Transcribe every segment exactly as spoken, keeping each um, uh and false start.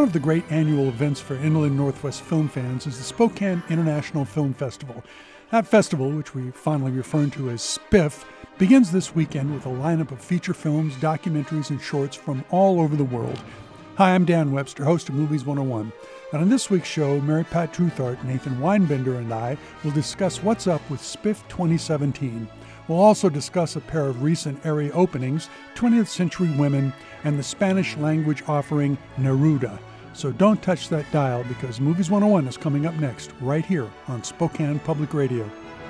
One of the great annual events for Inland Northwest film fans is the Spokane International Film Festival. That festival, which we fondly refer to as SPIFF, begins this weekend with a lineup of feature films, documentaries, and shorts from all over the world. Hi, I'm Dan Webster, host of Movies one oh one. And on this week's show, Mary Pat Truthart, Nathan Weinbender, and I will discuss what's up with SPIFF twenty seventeen. We'll also discuss a pair of recent area openings, twentieth Century Women, and the Spanish language offering Neruda. So don't touch that dial, because Movies one oh one is coming up next, right here on Spokane Public Radio.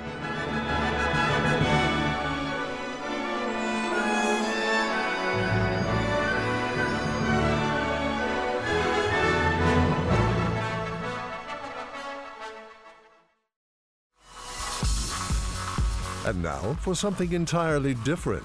And now for something entirely different.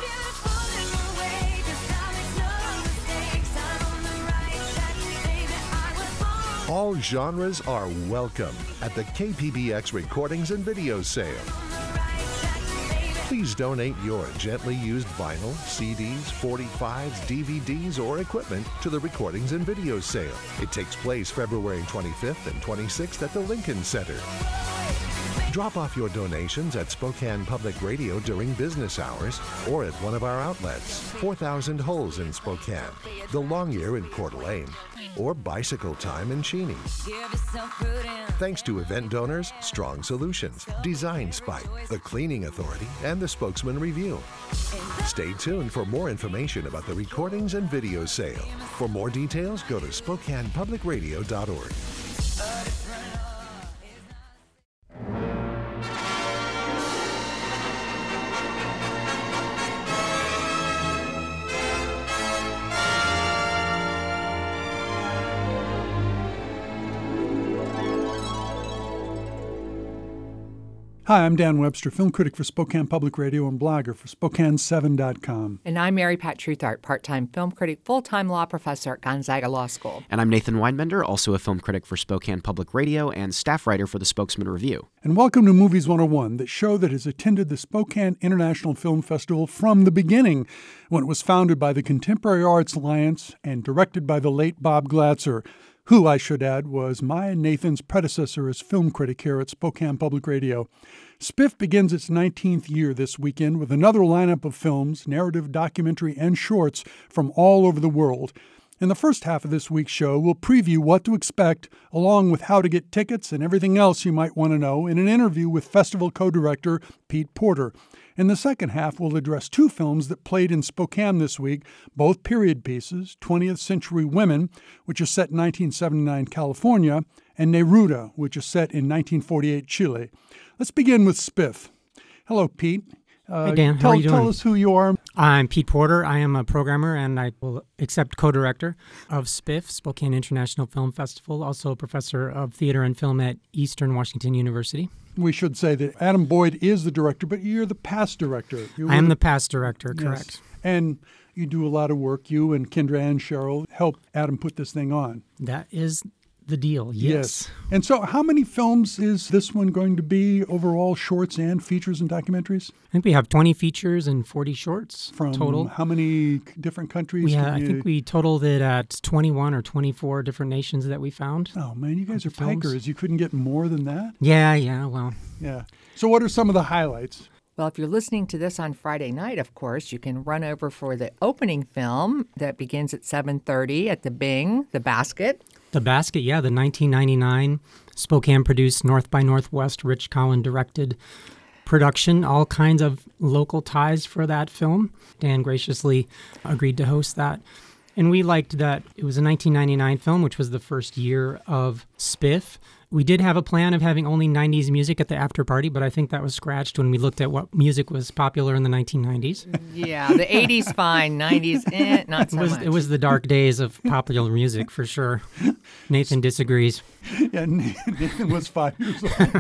All genres are welcome at the K P B X Recordings and Video Sale. Please donate your gently used vinyl, C Ds, forty-fives, D V Ds, or equipment to the Recordings and Video Sale. It takes place February twenty-fifth and twenty-sixth at the Lincoln Center. Drop off your donations at Spokane Public Radio during business hours or at one of our outlets, four thousand Holes in Spokane, The Long Ear in Coeur d'Alene, or Bicycle Time in Cheney. Thanks to event donors, Strong Solutions, Design Spike, The Cleaning Authority, and the Spokesman Review. Stay tuned for more information about the Recordings and Video Sale. For more details, go to spokane public radio dot org. Hi, I'm Dan Webster, film critic for Spokane Public Radio and blogger for Spokane seven dot com. And I'm Mary Pat Truthart, part-time film critic, full-time law professor at Gonzaga Law School. And I'm Nathan Weinbender, also a film critic for Spokane Public Radio and staff writer for the Spokesman Review. And welcome to Movies one oh one, the show that has attended the Spokane International Film Festival from the beginning, when it was founded by the Contemporary Arts Alliance and directed by the late Bob Glatzer, who, I should add, was my and Nathan's predecessor as film critic here at Spokane Public Radio. SPIFF begins its nineteenth year this weekend with another lineup of films, narrative, documentary, and shorts from all over the world. In the first half of this week's show, we'll preview what to expect, along with how to get tickets and everything else you might want to know, in an interview with festival co-director Pete Porter. In the second half, we'll address two films that played in Spokane this week, both period pieces, twentieth Century Women, which is set in nineteen seventy-nine California, and Neruda, which is set in nineteen forty-eight Chile. Let's begin with SPIFF. Hello, Pete. Uh, Hi, Dan. How tell, are you doing? Tell us who you are. I'm Pete Porter. I am a programmer, and I will accept co-director of SPIFF, Spokane International Film Festival, also a professor of theater and film at Eastern Washington University. We should say that Adam Boyd is the director, but you're the past director. You're I am the past director, yes. correct. And you do a lot of work. You and Kendra and Cheryl helped Adam put this thing on. That is the deal, yes. yes. And so how many films is this one going to be overall, shorts and features and documentaries? I think we have twenty features and forty shorts From total. How many different countries? We Can ha- I you- think we totaled it at twenty-one or twenty-four different nations that we found. Oh, man, you guys are films. pikers. You couldn't get more than that? Yeah, yeah, well. Yeah. So what are some of the highlights? Well, if you're listening to this on Friday night, of course, you can run over for the opening film that begins at seven thirty at the Bing, The Basket. The Basket, yeah, the nineteen ninety-nine Spokane-produced North by Northwest, Rich Cowan directed production, all kinds of local ties for that film. Dan graciously agreed to host that. And we liked that it was a nineteen ninety-nine film, which was the first year of SPIFF. We did have a plan of having only nineties music at the after party, but I think that was scratched when we looked at what music was popular in the nineteen nineties. Yeah, the eighties fine, nineties eh, not so It was, much. it was the dark days of popular music for sure. Nathan disagrees. Yeah, Nathan was five years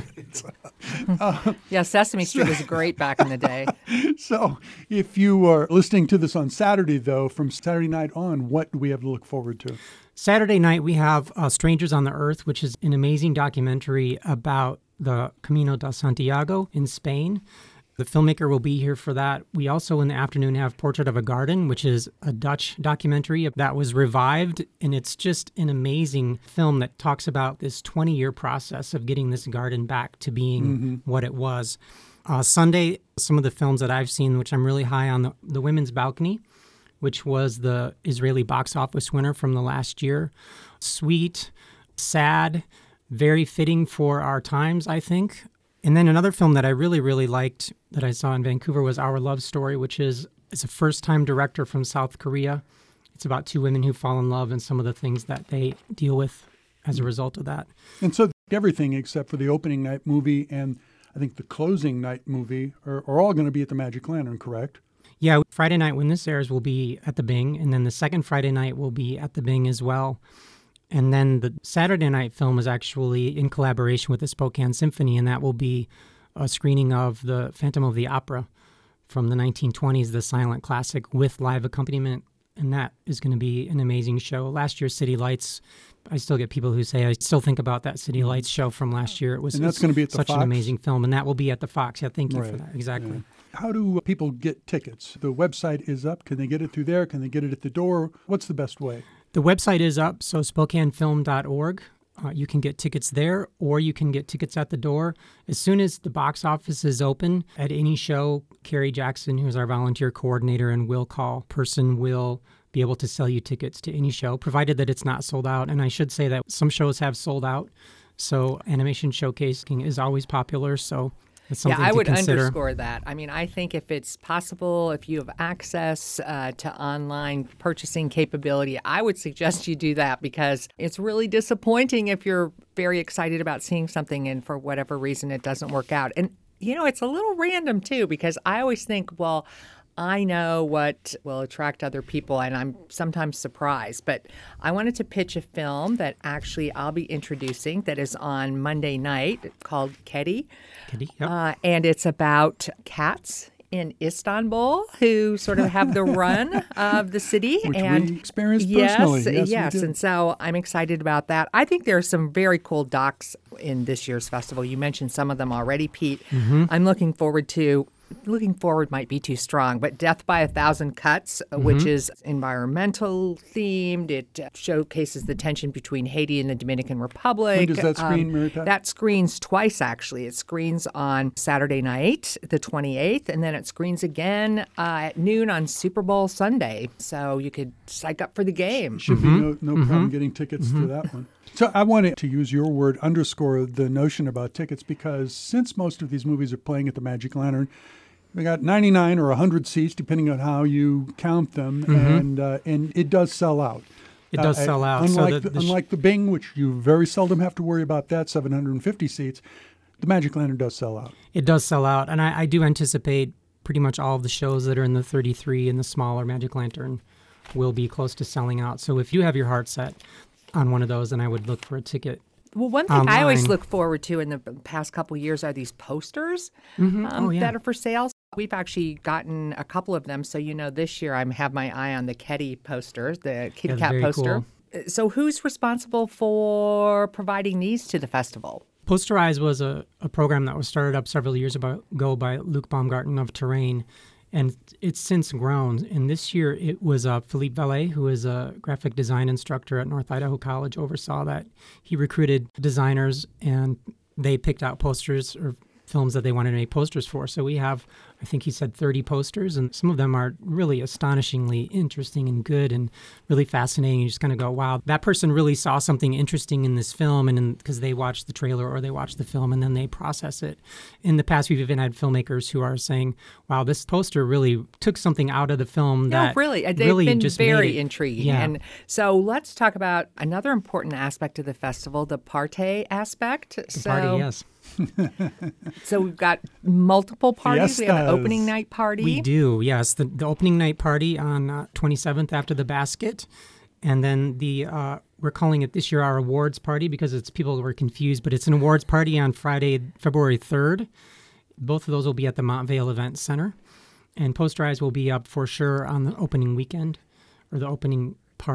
old. uh, yeah, Sesame Street was great back in the day. So if you are listening to this on Saturday, though, from Saturday night on, what do we have to look forward to? Saturday night, we have uh, Strangers on the Earth, which is an amazing documentary about the Camino de Santiago in Spain. The filmmaker will be here for that. We also in the afternoon have Portrait of a Garden, which is a Dutch documentary that was revived. And it's just an amazing film that talks about this twenty-year process of getting this garden back to being mm-hmm. what it was. Uh, Sunday, some of the films that I've seen, which I'm really high on, the, the Women's Balcony, which was the Israeli box office winner from the last year. Sweet, sad, very fitting for our times, I think. And then another film that I really, really liked that I saw in Vancouver was Our Love Story, which is it's a first-time director from South Korea. It's about two women who fall in love and some of the things that they deal with as a result of that. And so everything except for the opening night movie and I think the closing night movie are, are all going to be at the Magic Lantern, correct? Yeah, Friday night when this airs will be at the Bing, and then the second Friday night will be at the Bing as well. And then the Saturday night film is actually in collaboration with the Spokane Symphony, and that will be a screening of the Phantom of the Opera from the nineteen twenties, the silent classic with live accompaniment. And that is going to be an amazing show. Last year's City Lights, I still get people who say, I still think about that City Lights show from last year. It was and that's going to be at the such Fox? an amazing film, and that will be at the Fox. Yeah, thank you right. for that. Exactly. Yeah. How do people get tickets? The website is up. Can they get it through there? Can they get it at the door? What's the best way? The website is up, so spokane film dot org. Uh, you can get tickets there, or you can get tickets at the door. As soon as the box office is open at any show, Carrie Jackson, who's our volunteer coordinator and will call person, will be able to sell you tickets to any show, provided that it's not sold out. And I should say that some shows have sold out, so Animation Showcasing is always popular, so it's something yeah, I to would consider. underscore that. I mean, I think if it's possible, if you have access uh, to online purchasing capability, I would suggest you do that because it's really disappointing if you're very excited about seeing something and for whatever reason it doesn't work out. And, you know, it's a little random, too, because I always think, well, I know what will attract other people, and I'm sometimes surprised. But I wanted to pitch a film that actually I'll be introducing that is on Monday night called Kedi. Kedi, yep. Uh, and it's about cats in Istanbul who sort of have the run of the city. Which and we experienced yes, personally. Yes, yes. we did. And so I'm excited about that. I think there are some very cool docs in this year's festival. You mentioned some of them already, Pete. Mm-hmm. I'm looking forward to Looking forward might be too strong, but Death by a Thousand Cuts, mm-hmm. which is environmental themed. It showcases the tension between Haiti and the Dominican Republic. When does that screen, um, Mary Pat? That screens twice, actually. It screens on Saturday night, the twenty-eighth, and then it screens again uh, at noon on Super Bowl Sunday. So you could psych up for the game. Should mm-hmm. be no, no mm-hmm. problem getting tickets mm-hmm. to that one. So I wanted to use your word, underscore the notion about tickets, because since most of these movies are playing at the Magic Lantern, we got ninety-nine or one hundred seats, depending on how you count them, mm-hmm. and uh, and it does sell out. It does uh, sell out. Unlike, so the, the, the sh- unlike the Bing, which you very seldom have to worry about that, seven hundred fifty seats, the Magic Lantern does sell out. It does sell out, and I, I do anticipate pretty much all of the shows that are in the thirty-three and the smaller Magic Lantern will be close to selling out. So if you have your heart set on one of those, then I would look for a ticket. Well, one thing online. I always look forward to in the past couple of years are these posters mm-hmm. um, oh, yeah. that are for sale. We've actually gotten a couple of them. So, you know, this year I have my eye on the Kedi poster, the Kitty Yeah, Cat very poster. cool. So who's responsible for providing these to the festival? Posterize was a, a program that was started up several years ago by Luke Baumgarten of Terrain, and it's since grown. And this year it was uh, Philippe Vallet, who is a graphic design instructor at North Idaho College, oversaw that. He recruited designers, and they picked out posters or films that they wanted to make posters for. So we have, I think he said thirty posters, and some of them are really astonishingly interesting and good and really fascinating. You just kind of go, wow, that person really saw something interesting in this film, and because they watched the trailer or they watched the film and then they process it. In the past, we've even had filmmakers who are saying, wow, this poster really took something out of the film that no, really. They've really been just very made it, intriguing. yeah. And so let's talk about another important aspect of the festival, the party aspect. The so, party, yes. So we've got multiple parties. Fiestas. We have an opening night party. We do, yes. The, the opening night party on uh, twenty-seventh after the basket. And then the uh, we're calling it this year our awards party because it's people were confused, but it's an awards party on Friday, February third. Both of those will be at the Montvale Event Center. And Posterize will be up for sure on the opening weekend or the opening party.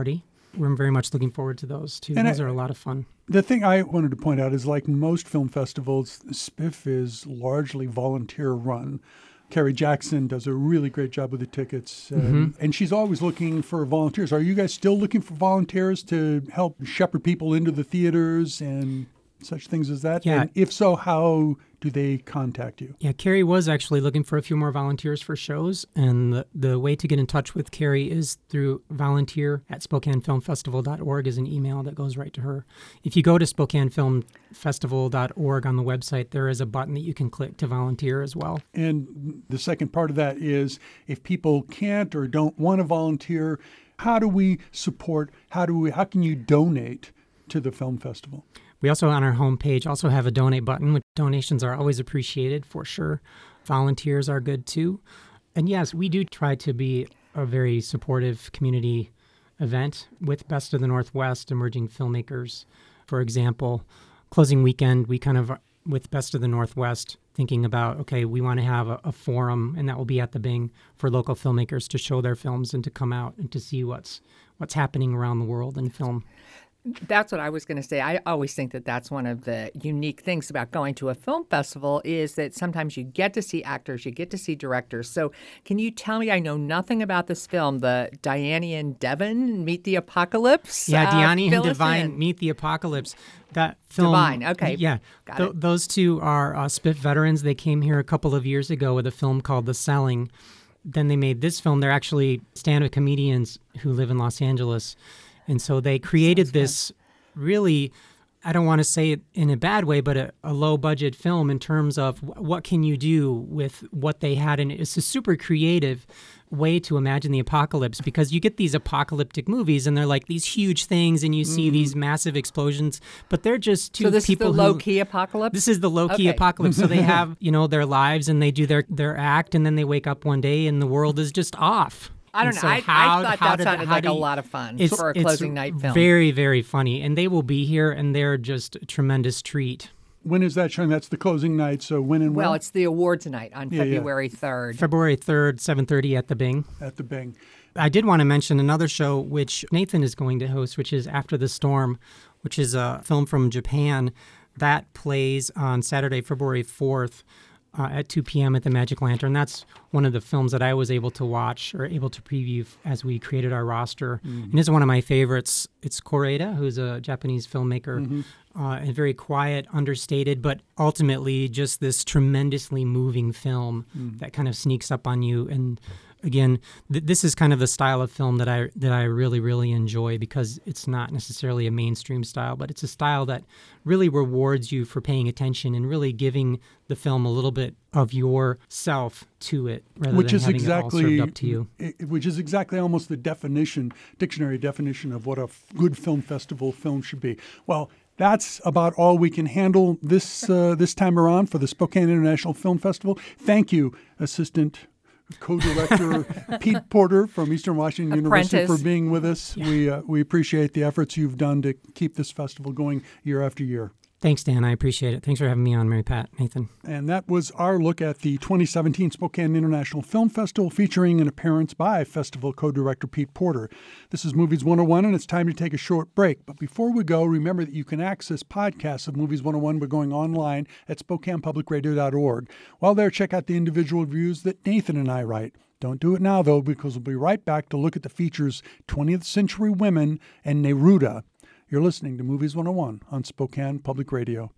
we're very much looking forward to those too. And those I, are a lot of fun. The thing I wanted to point out is, like most film festivals, SPIFF is largely volunteer run. Carrie Jackson does a really great job with the tickets, um, Mm-hmm. and she's always looking for volunteers. Are you guys still looking for volunteers to help shepherd people into the theaters and such things as that? Yeah. And if so, how do they contact you? Yeah, Carrie was actually looking for a few more volunteers for shows, and the, the way to get in touch with Carrie is through volunteer at Spokane Film Festival dot org is an email that goes right to her. If you go to Spokane Film Festival dot org on the website, there is a button that you can click to volunteer as well. And the second part of that is, if people can't or don't want to volunteer, how do we support, how do we, how can you donate to the film festival? We also, on our homepage, also have a donate button, which donations are always appreciated for sure. Volunteers are good too. And yes, we do try to be a very supportive community event with Best of the Northwest emerging filmmakers. For example, closing weekend, we kind of, with Best of the Northwest, thinking about, okay, we want to have a, a forum, and that will be at the Bing, for local filmmakers to show their films and to come out and to see what's what's happening around the world in film. That's what I was going to say. I always think that that's one of the unique things about going to a film festival is that sometimes you get to see actors, you get to see directors. So can you tell me, I know nothing about this film, the Diane and Devon Meet the Apocalypse? Yeah, uh, Diane and fill us Divine in. Meet the Apocalypse. That film. Divine, okay. Yeah. Got Th- it. Those two are uh, SPIFF veterans. They came here a couple of years ago with a film called The Selling. Then they made this film. They're actually stand-up comedians who live in Los Angeles. And so they created this really, I don't want to say it in a bad way, but a, a low-budget film in terms of w- what can you do with what they had. And it's a super creative way to imagine the apocalypse, because you get these apocalyptic movies and they're like these huge things and you see Mm-hmm. these massive explosions, but they're just two So this people is the who... low-key apocalypse? This is the low-key Okay. apocalypse. So they have, you know, their lives and they do their, their act, and then they wake up one day and the world is just off. I don't And know. so I, how- I thought how that did- sounded how like do a you- lot of fun It's- for a it's closing night film. Very, very funny. And they will be here, and they're just a tremendous treat. When is that showing? That's the closing night, so when and Well, where? it's the awards night on Yeah, yeah. February third. February third, seven thirty at the Bing. At the Bing. I did want to mention another show which Nathan is going to host, which is After the Storm, which is a film from Japan that plays on Saturday, February fourth uh, at two p.m. at the Magic Lantern. That's one of the films that I was able to watch or able to preview f- as we created our roster. Mm. And it's one of my favorites. It's Koreeda, who's a Japanese filmmaker, Mm-hmm. uh, and very quiet, understated, but ultimately just this tremendously moving film Mm. that kind of sneaks up on you. And again, th- this is kind of the style of film that I that I really, really enjoy, because it's not necessarily a mainstream style, but it's a style that really rewards you for paying attention and really giving the film a little bit of yourself to it, rather Which than is having it all exactly served up to you. i- which is exactly almost the definition, dictionary definition of what a f- good film festival film should be. Well, that's about all we can handle this uh, this time around for the Spokane International Film Festival. Thank you, Assistant Co-Director Pete Porter from Eastern Washington University, Apprentice. for being with us. We uh, we appreciate the efforts you've done to keep this festival going year after year. Thanks, Dan. I appreciate it. Thanks for having me on, Mary Pat, Nathan. And that was our look at the twenty seventeen Spokane International Film Festival, featuring an appearance by festival co-director Pete Porter. This is Movies one oh one, and it's time to take a short break. But before we go, remember that you can access podcasts of Movies one oh one by going online at spokane public radio dot org. While there, check out the individual reviews that Nathan and I write. Don't do it now, though, because we'll be right back to look at the features twentieth Century Women and Neruda. You're listening to Movies one oh one on Spokane Public Radio.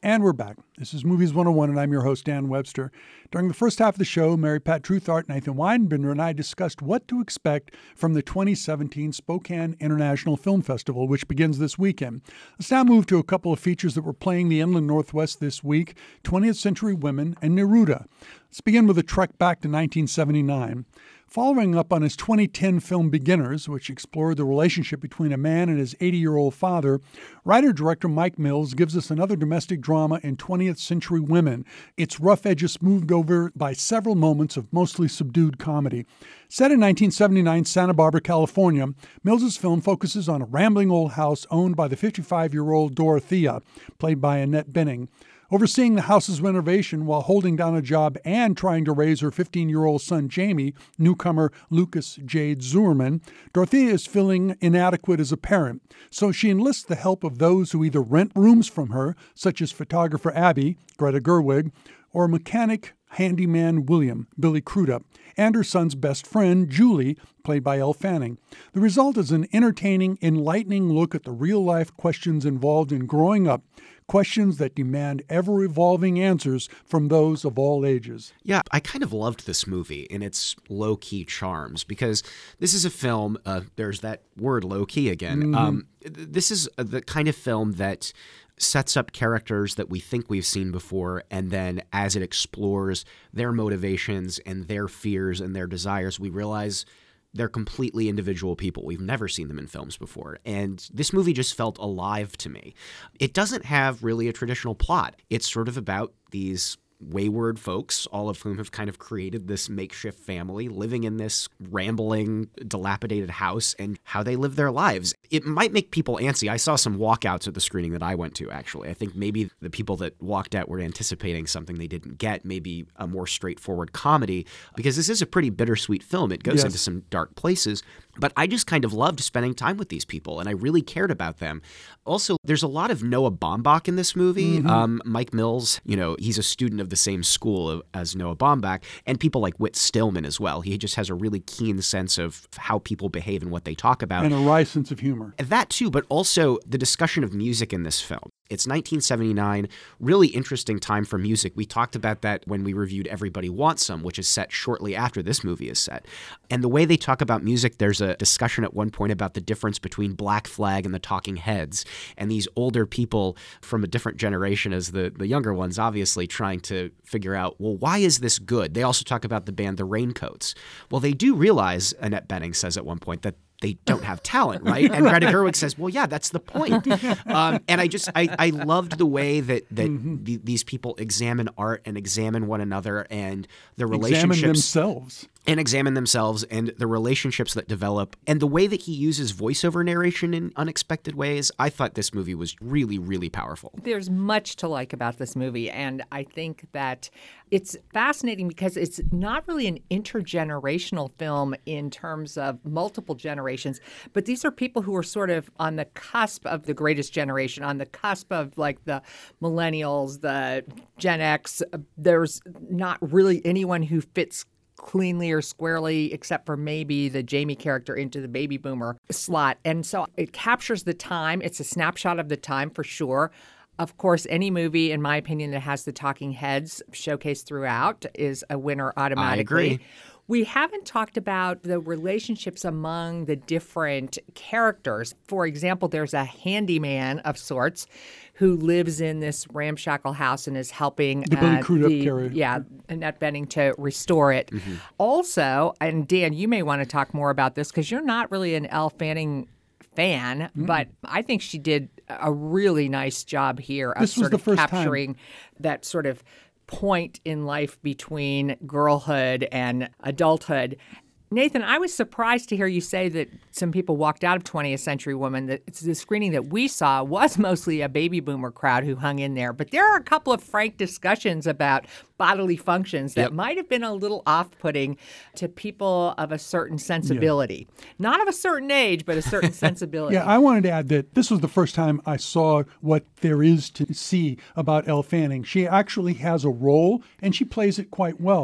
And we're back. This is Movies one oh one, and I'm your host, Dan Webster. During the first half of the show, Mary Pat Truthart, Nathan Weinbender, and I discussed what to expect from the twenty seventeen Spokane International Film Festival, which begins this weekend. Let's now move to a couple of features that were playing the Inland Northwest this week, twentieth Century Women and Neruda. Let's begin with a trek back to nineteen seventy-nine. Following up on his twenty ten film Beginners, which explored the relationship between a man and his eighty-year-old father, writer-director Mike Mills gives us another domestic drama in twentieth Century Women, its rough edges smoothed over by several moments of mostly subdued comedy. Set in nineteen seventy-nine Santa Barbara, California, Mills's film focuses on a rambling old house owned by the fifty-five-year-old Dorothea, played by Annette Bening. Overseeing the house's renovation while holding down a job and trying to raise her fifteen-year-old son Jamie, newcomer Lucas Jade Zurman, Dorothea is feeling inadequate as a parent, so she enlists the help of those who either rent rooms from her, such as photographer Abby, Greta Gerwig, or mechanic handyman William, Billy Crudup, and her son's best friend, Julie, played by Elle Fanning. The result is an entertaining, enlightening look at the real-life questions involved in growing up, questions that demand ever-evolving answers from those of all ages. Yeah, I kind of loved this movie in its low-key charms because this is a film, uh, there's that word low-key again. Mm-hmm. Um, this is the kind of film that sets up characters that we think we've seen before, and then as it explores their motivations and their fears and their desires, we realize they're completely individual people. We've never seen them in films before. And this movie just felt alive to me. It doesn't have really a traditional plot. It's sort of about these wayward folks, all of whom have kind of created this makeshift family living in this rambling, dilapidated house, and how they live their lives. It might make people antsy. I saw some walkouts at the screening that I went to, actually. I think maybe the people that walked out were anticipating something they didn't get, maybe a more straightforward comedy, because this is a pretty bittersweet film. It goes yes. into some dark places, but I just kind of loved spending time with these people, and I really cared about them. Also, there's a lot of Noah Baumbach in this movie. Mm-hmm. Um, Mike Mills, you know, he's a student of the same school as Noah Baumbach, and people like Whit Stillman as well. He just has a really keen sense of how people behave and what they talk about. And a wry sense of humor. That too, but also the discussion of music in this film. It's nineteen seventy-nine, really interesting time for music. We talked about that when we reviewed Everybody Wants Some, which is set shortly after this movie is set. And the way they talk about music, there's a discussion at one point about the difference between Black Flag and the Talking Heads, and these older people from a different generation as the, the younger ones, obviously trying to figure out, well, why is this good? They also talk about the band The Raincoats. Well, they do realize, Annette Bening says at one point, that they don't have talent, right? And Greta Gerwig says, well, yeah, that's the point. Um, and I just, I, I loved the way that, that mm-hmm. the, these people examine art and examine one another and the relationships. Examine themselves. And examine themselves and the relationships that develop. And the way that he uses voiceover narration in unexpected ways, I thought this movie was really, really powerful. There's much to like about this movie. And I think that it's fascinating because it's not really an intergenerational film in terms of multiple generations, but these are people who are sort of on the cusp of the greatest generation, on the cusp of like the millennials, the Gen X. There's not really anyone who fits cleanly or squarely, except for maybe the Jamie character, into the baby boomer slot. And so it captures the time. It's a snapshot of the time for sure. Of course, any movie, in my opinion, that has the talking heads showcased throughout is a winner automatically. I agree. We haven't talked about the relationships among the different characters. For example, there's a handyman of sorts who lives in this ramshackle house and is helping the Billy uh, Crudup the, character. Yeah, Annette Bening to restore it. Mm-hmm. Also, and Dan, you may want to talk more about this because you're not really an Elle Fanning fan, mm. but I think she did a really nice job here of this was sort the of first capturing time. that sort of point in life between girlhood and adulthood. Nathan, I was surprised to hear you say that some people walked out of twentieth Century Woman. That it's the screening that we saw was mostly a baby boomer crowd who hung in there. But there are a couple of frank discussions about bodily functions that yep. might have been a little off-putting to people of a certain sensibility. Yeah. Not of a certain age, but a certain sensibility. Yeah, I wanted to add that this was the first time I saw what there is to see about Elle Fanning. She actually has a role, and she plays it quite well.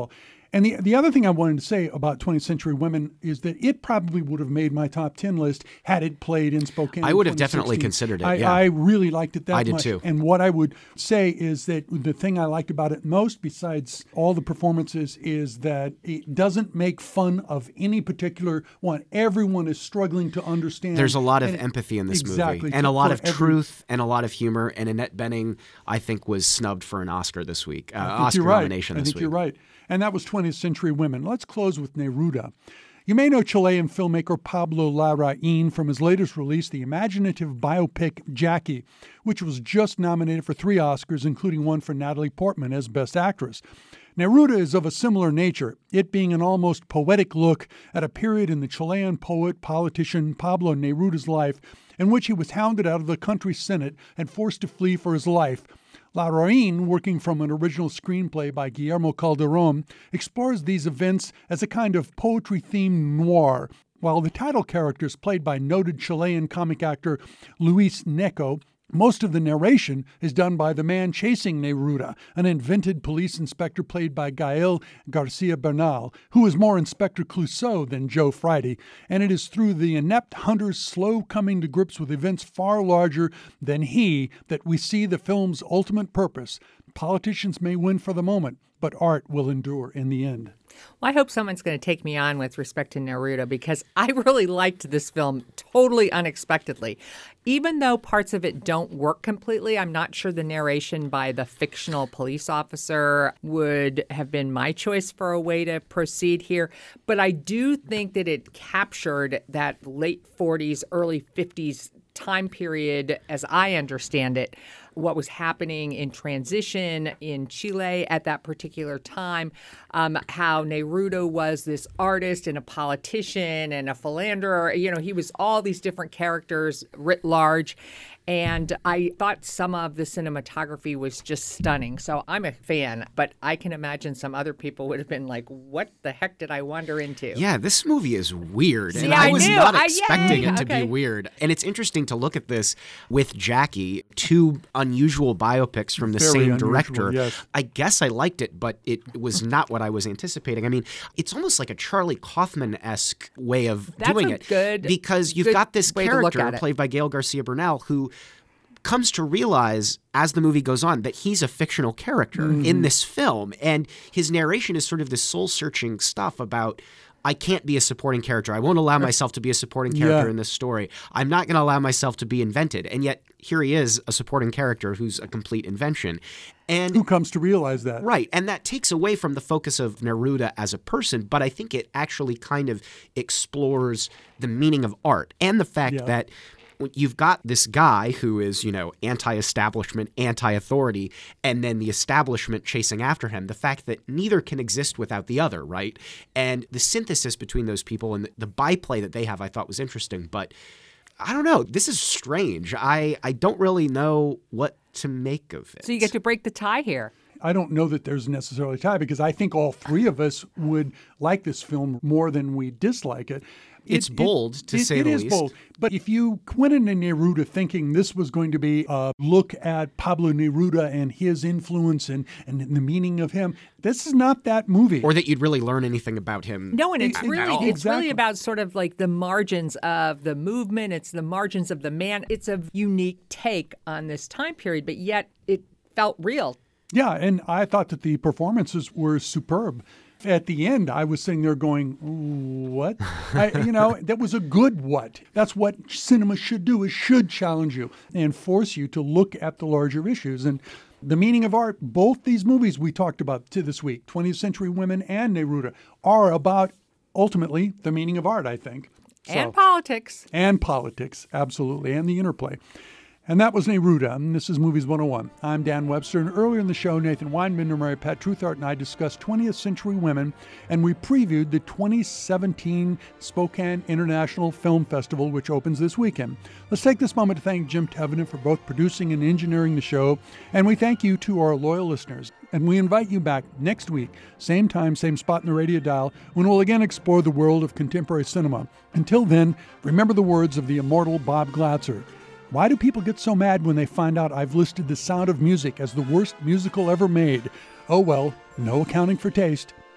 And the the other thing I wanted to say about twentieth Century Women is that it probably would have made my top ten list had it played in Spokane. I in would have definitely twenty sixteen. considered it. I, Yeah. I really liked it that I did much. too. And what I would say is that the thing I liked about it most, besides all the performances, is that it doesn't make fun of any particular one. Everyone is struggling to understand. There's a lot of and- empathy in this exactly, movie, and a lot for of every- truth, and a lot of humor. And Annette Bening, I think, was snubbed for an Oscar this week, uh, I think Oscar you're right. nomination I this think week. you're right. And that was twentieth Century Women. Let's close with Neruda. You may know Chilean filmmaker Pablo Larraín from his latest release, the imaginative biopic Jackie, which was just nominated for three Oscars, including one for Natalie Portman as Best Actress. Neruda is of a similar nature, it being an almost poetic look at a period in the Chilean poet, politician Pablo Neruda's life in which he was hounded out of the country's Senate and forced to flee for his life. Larraín, working from an original screenplay by Guillermo Calderón, explores these events as a kind of poetry-themed noir, while the title character is played by noted Chilean comic actor Luis Gnecco. Most of the narration is done by the man chasing Neruda, an invented police inspector played by Gael Garcia Bernal, who is more Inspector Clouseau than Joe Friday, and it is through the inept hunter's slow coming to grips with events far larger than he that we see the film's ultimate purpose. Politicians may win for the moment, but art will endure in the end. Well, I hope someone's going to take me on with respect to Neruda, because I really liked this film totally unexpectedly. Even though parts of it don't work completely, I'm not sure the narration by the fictional police officer would have been my choice for a way to proceed here. But I do think that it captured that late forties, early fifties time period, as I understand it, what was happening in transition in Chile at that particular time, um, how Neruda was this artist and a politician and a philanderer. You know, he was all these different characters writ large. And I thought some of the cinematography was just stunning. So I'm a fan, but I can imagine some other people would have been like, what the heck did I wander into? Yeah, this movie is weird, See, and I, I was knew. not I- expecting yay, it to okay. be weird. And it's interesting to look at this with Jackie, two unusual biopics from the Very same unusual, director. yes. I guess I liked it, but it was not what I was anticipating. I mean, it's almost like a Charlie Kaufman-esque way of That's doing a it, good- because you've good got this way to look character at it. played by Gael Garcia Bernal who comes to realize as the movie goes on that he's a fictional character Mm-hmm. in this film, and his narration is sort of this soul-searching stuff about, I can't be a supporting character. I won't allow myself to be a supporting character Yeah. in this story. I'm not going to allow myself to be invented. And yet here he is, a supporting character who's a complete invention. And Who comes to realize that? Right. And that takes away from the focus of Neruda as a person, but I think it actually kind of explores the meaning of art and the fact Yeah. that you've got this guy who is, you know, anti-establishment, anti-authority, and then the establishment chasing after him. The fact that neither can exist without the other, right? And the synthesis between those people and the, the byplay that they have, I thought was interesting. But I don't know. This is strange. I, I don't really know what to make of it. So you get to break the tie here. I don't know that there's necessarily a tie, because I think all three of us would like this film more than we dislike it. It's It- it- bold, to it- say it the is least. bold. But if you went into Neruda thinking this was going to be a look at Pablo Neruda and his influence and, and the meaning of him, this is not that movie. Or that you'd really learn anything about him. No, and it's At really all. it's Exactly. really about sort of like the margins of the movement. It's the margins of the man. It's a unique take on this time period, but yet it felt real. Yeah, and I thought that the performances were superb. At the end, I was sitting there going, what? I, you know, that was a good what. That's what cinema should do. It should challenge you and force you to look at the larger issues. And the meaning of art, both these movies we talked about to this week, twentieth Century Women and Neruda, are about ultimately the meaning of art, I think. So- And politics. and politics, absolutely, and the interplay. And that was Neruda, and this is Movies one oh one. I'm Dan Webster, and earlier in the show, Nathan Weinbender, Mary Pat Truthart, and I discussed twentieth Century Women, and we previewed the twenty seventeen Spokane International Film Festival, which opens this weekend. Let's take this moment to thank Jim Tevenen for both producing and engineering the show, and we thank you to our loyal listeners. And we invite you back next week, same time, same spot in the radio dial, when we'll again explore the world of contemporary cinema. Until then, remember the words of the immortal Bob Glatzer. Why do people get so mad when they find out I've listed The Sound of Music as the worst musical ever made? Oh well, no accounting for taste.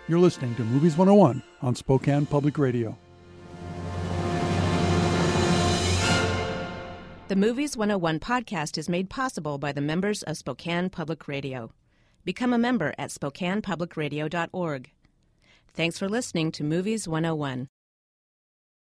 You're listening to Movies one oh one on Spokane Public Radio. The Movies one oh one podcast is made possible by the members of Spokane Public Radio. Become a member at spokane public radio dot org. Thanks for listening to Movies one oh one.